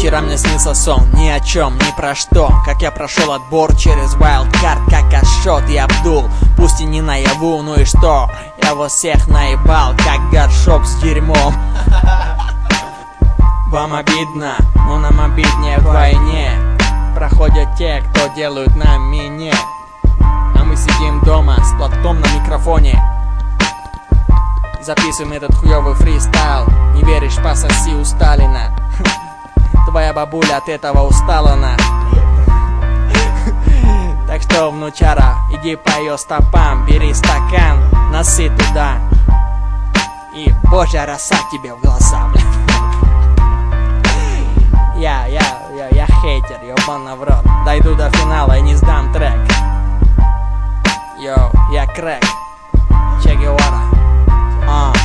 Вчера мне снился сон, ни о чем, ни про что. Как я прошел отбор через вайлдкарт, как Ашот и Абдул. Пусть и не наяву, ну и что? Я вас всех наебал, как горшок с дерьмом. Вам обидно, но нам обиднее вдвойне. Проходят те, кто делают нам минет. А мы сидим дома с платком на микрофоне. Записываем этот хуёвый фристайл. Не веришь, пососи у Сталина. Твоя бабуля от этого устала на. Так что, внучара, иди по ее стопам. Бери стакан, носи туда. И божья роса тебе в глаза, бля. Я хейтер, ёбана в рот. Дойду до финала и не сдам трек. Йоу, я крэк. Че Гевара.